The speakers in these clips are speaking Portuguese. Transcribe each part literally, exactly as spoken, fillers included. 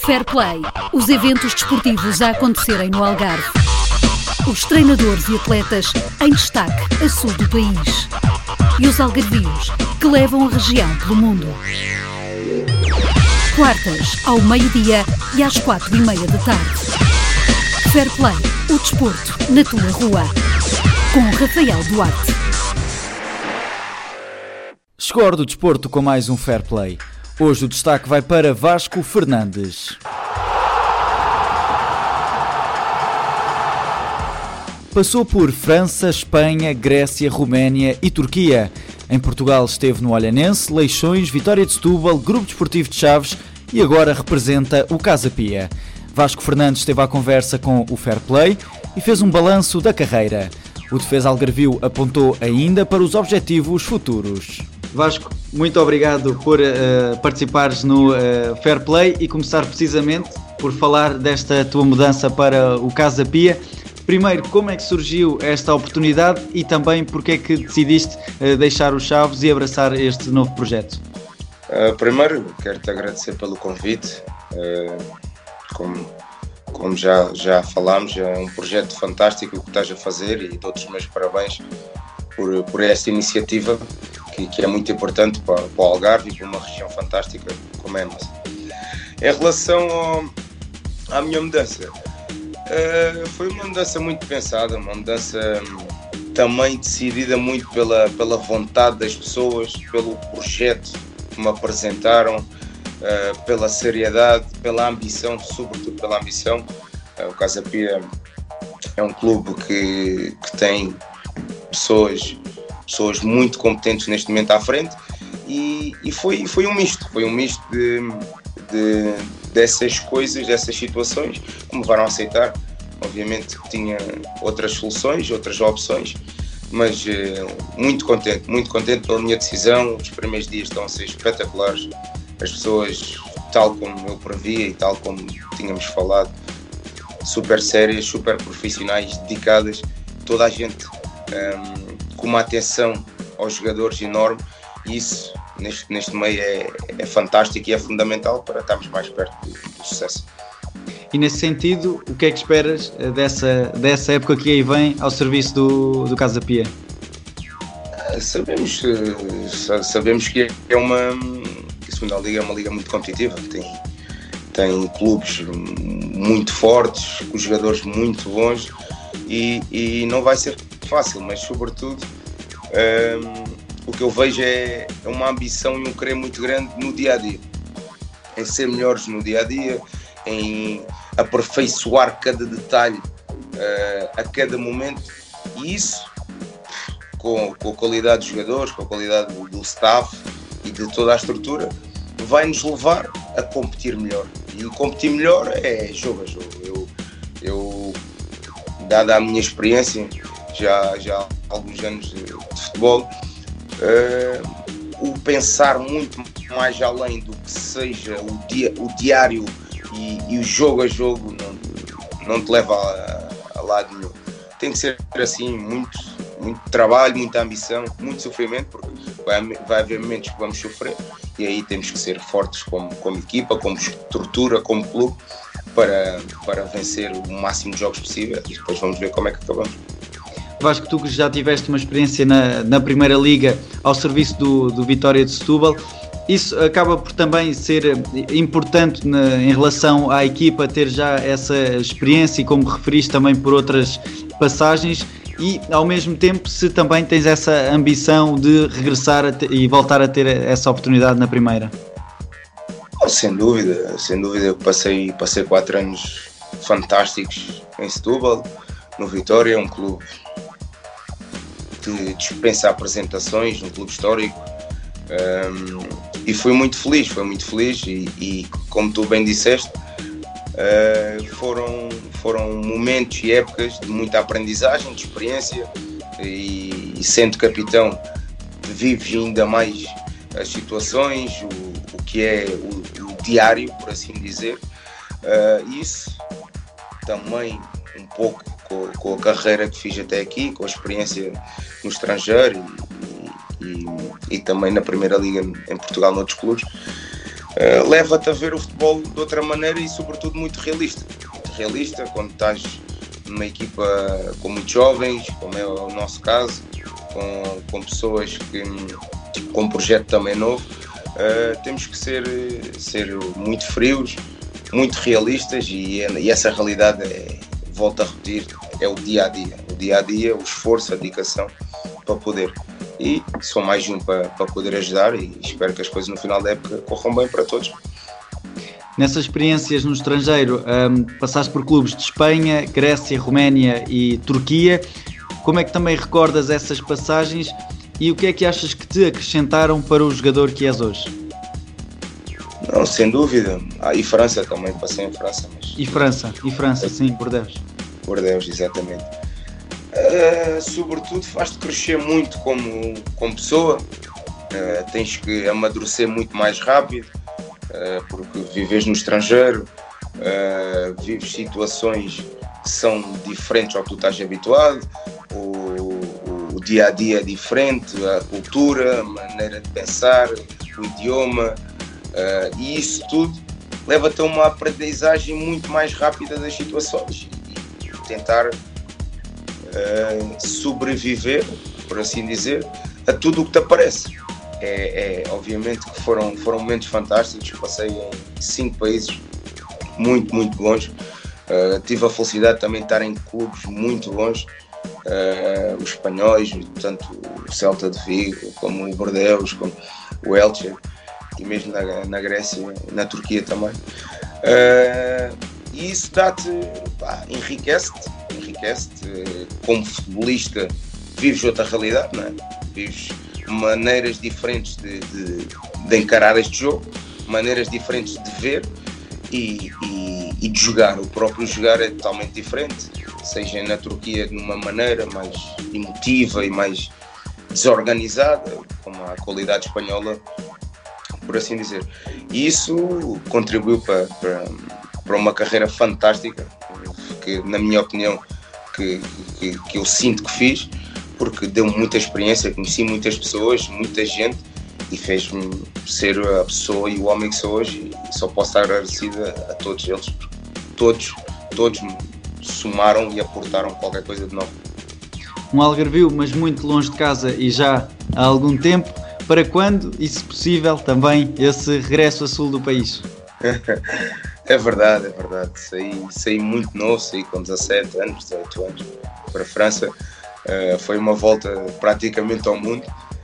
Fair Play, os eventos desportivos a acontecerem no Algarve. Os treinadores e atletas em destaque a sul do país. E os algarvios que levam a região pelo mundo. Quartas, ao meio-dia e às quatro e meia da tarde. Fair Play, o desporto na tua rua. Com Rafael Duarte. Chegou a hora do desporto com mais um Fair Play. Hoje o destaque vai para Vasco Fernandes. Passou por França, Espanha, Grécia, Roménia e Turquia. Em Portugal esteve no Olhanense, Leixões, Vitória de Setúbal, Grupo Desportivo de Chaves e agora representa o Casa Pia. Vasco Fernandes esteve à conversa com o Fair Play e fez um balanço da carreira. O defesa algarvio apontou ainda para os objetivos futuros. Vasco, muito obrigado por uh, participares no uh, Fair Play e começar precisamente por falar desta tua mudança para o Casa Pia. Primeiro, como é que surgiu esta oportunidade e também porque é que decidiste uh, deixar os Chaves e abraçar este novo projeto? Uh, primeiro, quero-te agradecer pelo convite. Uh, como como já, já falámos, é um projeto fantástico o que estás a fazer e dou-te os meus parabéns por, por esta iniciativa que, que é muito importante para, para o Algarve e para uma região fantástica como é a nossa. Em relação ao, à minha mudança, uh, foi uma mudança muito pensada, uma mudança um, também decidida muito pela, pela vontade das pessoas, pelo projeto que me apresentaram, uh, pela seriedade, pela ambição, sobretudo pela ambição. Uh, o Casa Pia é um clube que, que tem pessoas, pessoas muito competentes neste momento à frente e, e foi, foi um misto, foi um misto de, de, dessas coisas, dessas situações que me levaram a aceitar. Obviamente que tinha outras soluções, outras opções, mas uh, muito contente, muito contente pela minha decisão. Os primeiros dias estão a ser espetaculares, as pessoas, tal como eu previa e tal como tínhamos falado, super sérias, super profissionais, dedicadas, toda a gente um, com uma atenção aos jogadores enorme e isso neste, neste meio é, é fantástico e é fundamental para estarmos mais perto do, do sucesso. E nesse sentido, o que é que esperas dessa, dessa época que aí vem ao serviço do, do Casa Pia? Sabemos, sabemos que é uma, que a segunda liga é uma liga muito competitiva, tem, tem clubes muito fortes, com jogadores muito bons e, e não vai ser fácil, mas sobretudo um, o que eu vejo é, é uma ambição e um querer muito grande no dia-a-dia, em ser melhores no dia-a-dia, em aperfeiçoar cada detalhe uh, a cada momento e isso com, com a qualidade dos jogadores, com a qualidade do, do staff e de toda a estrutura vai nos levar a competir melhor e o competir melhor é jogo a jogo. Eu, eu dada a minha experiência já, já há alguns anos de, de futebol, uh, o pensar muito mais além do que seja o, dia, o diário E, e o jogo a jogo não, não te leva a, a lado nenhum. Tem que ser assim, muito, muito trabalho, muita ambição, muito sofrimento, porque vai, vai haver momentos que vamos sofrer e aí temos que ser fortes como, como equipa, como estrutura, como clube, para, para vencer o máximo de jogos possível e depois vamos ver como é que acabamos. Vasco, tu que já tiveste uma experiência na, na Primeira Liga ao serviço do, do Vitória de Setúbal, isso acaba por também ser importante na, em relação à equipa ter já essa experiência e como referiste também por outras passagens e ao mesmo tempo se também tens essa ambição de regressar a te, e voltar a ter essa oportunidade na Primeira. Oh, sem dúvida, sem dúvida eu passei, passei quatro anos fantásticos em Setúbal, no Vitória, um clube que dispensa apresentações, um clube histórico. Um, e fui muito feliz, foi muito feliz e, e como tu bem disseste, uh, foram, foram momentos e épocas de muita aprendizagem, de experiência e, e sendo capitão vives ainda mais as situações, o, o que é o, o diário, por assim dizer, uh, isso também um pouco com, com a carreira que fiz até aqui, com a experiência no estrangeiro e, e, e também na Primeira Liga em Portugal, noutros clubes, uh, leva-te a ver o futebol de outra maneira e sobretudo muito realista. Muito realista quando estás numa equipa com muitos jovens, como é o nosso caso, com, com pessoas que, com um projeto também novo, uh, temos que ser, ser muito frios, muito realistas e, e essa realidade, é, volto a repetir, é o dia-a-dia. O dia-a-dia, o esforço, a dedicação para poder. E sou mais um para, para poder ajudar e espero que as coisas no final da época corram bem para todos. Nessas experiências no estrangeiro, um, passaste por clubes de Espanha, Grécia, Roménia e Turquia. Como é que também recordas essas passagens e o que é que achas que te acrescentaram para o jogador que és hoje? Não, sem dúvida. Ah, e França também, passei em França. Mas... E França, e França, sim, Bordeaux. Bordeaux, exatamente. Uh, sobretudo faz-te crescer muito como, como pessoa, uh, tens que amadurecer muito mais rápido, uh, porque vives no estrangeiro, uh, vives situações que são diferentes ao que tu estás habituado, o, o dia-a-dia é diferente, a cultura, a maneira de pensar, o idioma, uh, e isso tudo leva-te a uma aprendizagem muito mais rápida das situações e, e tentar Uh, sobreviver, por assim dizer, a tudo o que te aparece. É, é, obviamente que foram, foram momentos fantásticos, passei em cinco países muito, muito bons. Uh, tive a felicidade também de estar em clubes muito bons, uh, os espanhóis, tanto o Celta de Vigo, como o Bordeaux, como o Elche, e mesmo na, na Grécia, na Turquia também. Uh, e isso dá-te, pá, enriquece-te, enriquece-te. Como futebolista vives outra realidade, não é? Vives maneiras diferentes de, de, de encarar este jogo, maneiras diferentes de ver e, e, e de jogar. O próprio jogar é totalmente diferente, seja na Turquia de uma maneira mais emotiva e mais desorganizada, como a qualidade espanhola, por assim dizer. E isso contribuiu para, para, para uma carreira fantástica, que na minha opinião que, que, que eu sinto que fiz, porque deu-me muita experiência, conheci muitas pessoas, muita gente e fez-me ser a pessoa e o homem que sou hoje, e só posso estar agradecido a, a todos eles, porque todos, todos me somaram e aportaram qualquer coisa de novo. Um algarvio, mas muito longe de casa e já há algum tempo. Para quando, e se possível, também esse regresso a sul do país? É verdade, é verdade. Saí, saí muito novo, saí com dezassete anos, dezoito anos para a França. Uh, foi uma volta praticamente ao mundo.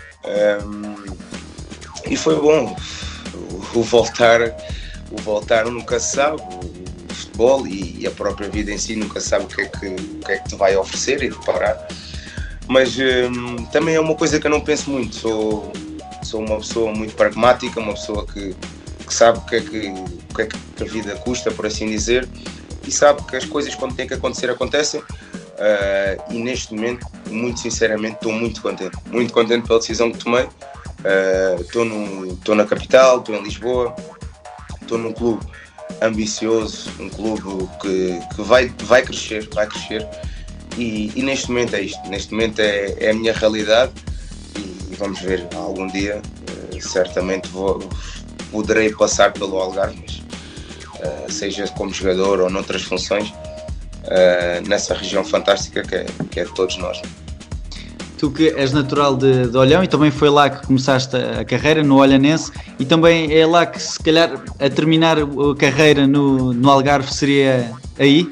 Um, e foi bom. O, o, voltar, o voltar nunca se sabe. O futebol e, e a própria vida em si nunca sabe o que é que, o que, é que te vai oferecer e deparar. Mas um, também é uma coisa que eu não penso muito. Sou, sou uma pessoa muito pragmática, uma pessoa que, que sabe o que, é que, o que é que a vida custa, por assim dizer, e sabe que as coisas quando têm que acontecer, acontecem. Uh, e neste momento, muito sinceramente, estou muito contente. Muito contente pela decisão que tomei. Estou uh, na capital, estou em Lisboa, estou num clube ambicioso, um clube que, que vai, vai crescer, vai crescer. E, e neste momento é isto, neste momento é, é a minha realidade e, e vamos ver, algum dia uh, certamente vou, poderei passar pelo Algarve, mas, uh, seja como jogador ou noutras funções, uh, nessa região fantástica que é, que é de todos nós. Tu que és natural de, de Olhão e também foi lá que começaste a carreira, no Olhanense, e também é lá que se calhar a terminar a carreira no, no Algarve seria aí?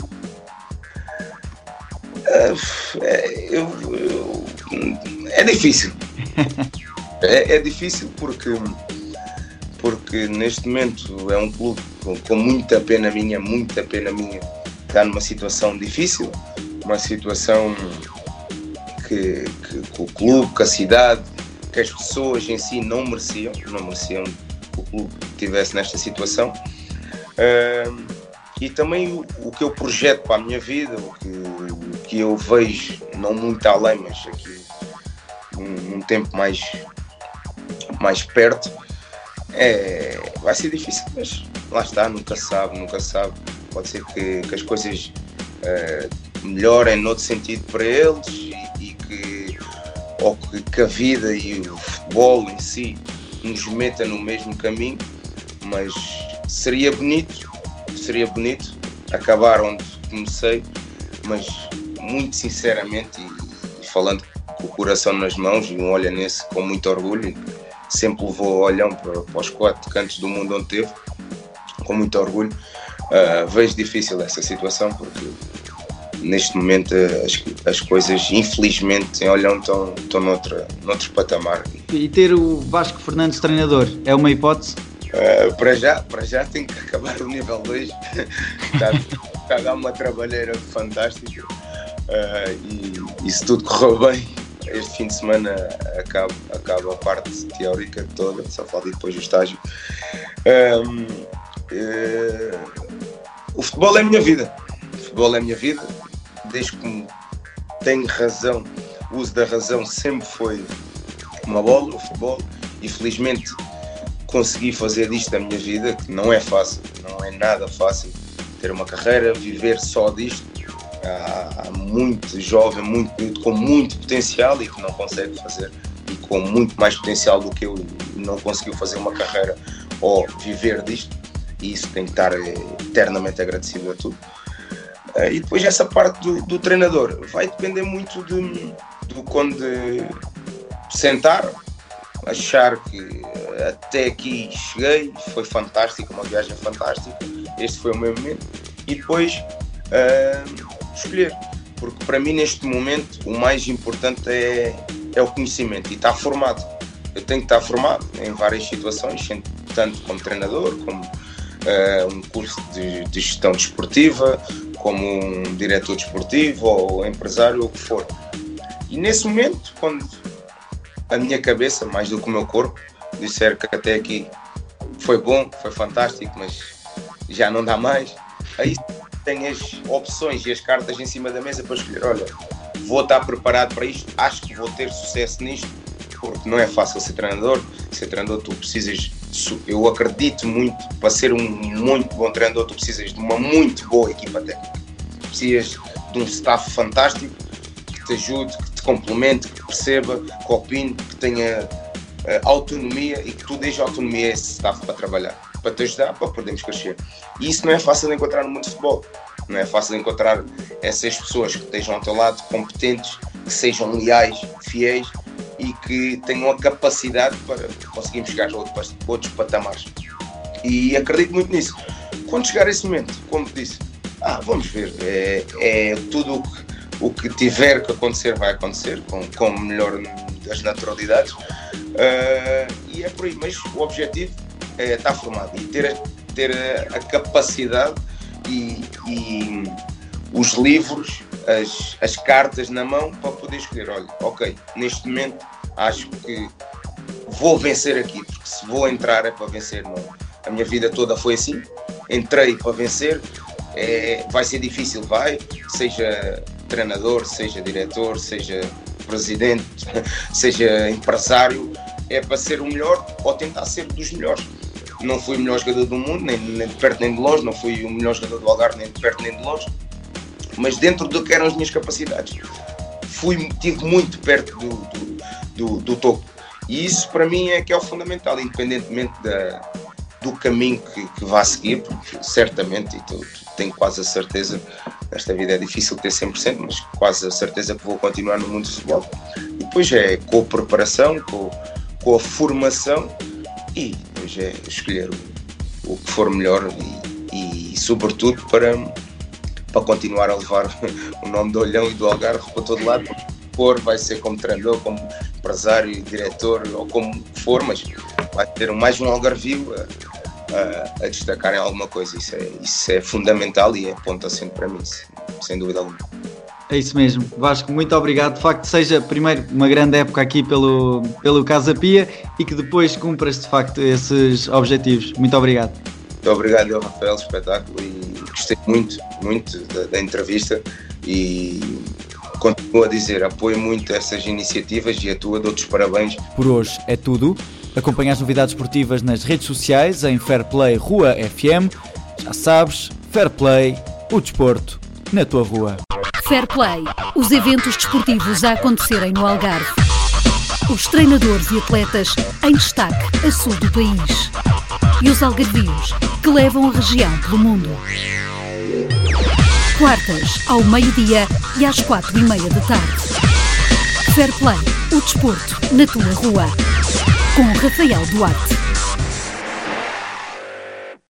É, eu, eu, é difícil. é, é difícil porque, porque neste momento é um clube com, com muita pena minha, muita pena minha, está numa situação difícil, uma situação que, que, que o clube, que a cidade, que as pessoas em si não mereciam, não mereciam que o clube estivesse nesta situação. Uh, e também o, o que eu projeto para a minha vida, o que, o que eu vejo, não muito além, mas aqui num, num tempo mais, mais perto, é, vai ser difícil, mas lá está, nunca se sabe, nunca se sabe. Pode ser que, que as coisas uh, melhorem noutro sentido para eles e, e que, ou que, que a vida e o futebol em si nos meta no mesmo caminho. mas seria bonito, seria bonito acabar onde comecei, mas muito sinceramente e, e falando com o coração nas mãos e um olhanense com muito orgulho, sempre levou o olhão para, para os quatro cantos do mundo onde teve, com muito orgulho. Uh, vejo difícil essa situação porque neste momento as, as coisas infelizmente em Olhão estão, estão noutra, noutro patamar. E ter o Vasco Fernandes treinador é uma hipótese? Uh, para já, para já tem que acabar o nível dois. está, está a dar uma trabalheira fantástica uh, e, e se tudo correr bem este fim de semana acaba, acaba a parte teórica toda, só falta depois o estágio. Um, uh, o futebol é a minha vida, o futebol é a minha vida, desde que tenho razão, o uso da razão sempre foi uma bola, o futebol, e felizmente consegui fazer disto a minha vida, que não é fácil, não é nada fácil ter uma carreira, viver só disto. Há muito jovem, muito miúdo, com muito potencial e que não consegue fazer, e com muito mais potencial do que eu não conseguiu fazer uma carreira ou viver disto, e isso tem que estar eternamente agradecido a tudo. E depois essa parte do, do treinador vai depender muito de, de quando sentar, achar que até aqui cheguei, foi fantástico, uma viagem fantástica, este foi o meu momento, e depois uh, escolher, porque para mim neste momento o mais importante é, é o conhecimento e estar formado. Eu tenho que estar formado em várias situações, tanto como treinador, como uh, um curso de, de gestão desportiva, como um diretor desportivo ou empresário, ou o que for. E nesse momento, quando a minha cabeça, mais do que o meu corpo, disser que até aqui foi bom, foi fantástico, mas já não dá mais, aí tenho as opções e as cartas em cima da mesa para escolher. Olha, vou estar preparado para isto, acho que vou ter sucesso nisto, porque não é fácil ser treinador. Ser treinador tu precisas, eu acredito muito, para ser um muito bom treinador tu precisas de uma muito boa equipa técnica. Precisas de um staff fantástico que te ajude, que te complemente, que perceba, que opine, que tenha uh, autonomia e que tu deixes autonomia a esse staff para trabalhar, para te ajudar, para podermos crescer. E isso não é fácil de encontrar no mundo de futebol. Não é fácil de encontrar essas pessoas que estejam ao teu lado, competentes, que sejam leais, fiéis e que tenham a capacidade para conseguirmos chegar a outros, outros patamares. E acredito muito nisso. Quando chegar esse momento, como disse, ah, vamos ver, é, é tudo o que, o que tiver que acontecer vai acontecer, com, com o melhor das naturalidades, uh, e é por aí. Mas o objetivo é estar formado e ter, ter a, a capacidade e, e os livros, as, as cartas na mão para poder escolher. Olha, ok, neste momento acho que vou vencer aqui, porque se vou entrar é para vencer. Não. A minha vida toda foi assim, entrei para vencer, é, vai ser difícil, vai, seja treinador, seja diretor, seja presidente, seja empresário, é para ser o melhor ou tentar ser dos melhores. Não fui o melhor jogador do mundo, nem, nem de perto nem de longe, não fui o melhor jogador do Algarve, nem de perto nem de longe, mas dentro do que eram as minhas capacidades. Fui, estive muito perto do, do, do, do topo. E isso para mim é que é o fundamental, independentemente da, do caminho que, que vá seguir, porque certamente, e tu, tu tenho quase a certeza, nesta vida é difícil ter cem por cento, mas quase a certeza que vou continuar no mundo do futebol. E depois é com a preparação, com, com a formação, e depois é escolher o, o que for melhor e, e sobretudo para, para continuar a levar o nome do Olhão e do Algarve para todo lado. For, vai ser como treinador, como empresário, diretor ou como for, mas vai ter mais um algarvio a, a, a destacar em alguma coisa. Isso é, isso é fundamental e é ponto assente para mim, sem dúvida alguma. É isso mesmo, Vasco, muito obrigado. De facto, seja primeiro uma grande época aqui pelo, pelo Casa Pia e que depois cumpras de facto esses objetivos. Muito obrigado. Muito obrigado, Rafael, espetáculo, e gostei muito, muito da, da entrevista e continuo a dizer, apoio muito essas iniciativas e a tua, dou-te os parabéns. Por hoje é tudo. Acompanha as novidades esportivas nas redes sociais em Fair Play Rua F M. Já sabes, Fair Play, o desporto na tua rua. Fair Play, os eventos desportivos a acontecerem no Algarve. Os treinadores e atletas em destaque a sul do país. e os algarvios que levam a região pelo mundo. Quartas, ao meio-dia e às quatro e meia da tarde. Fair Play, o desporto na tua rua. Com Rafael Duarte.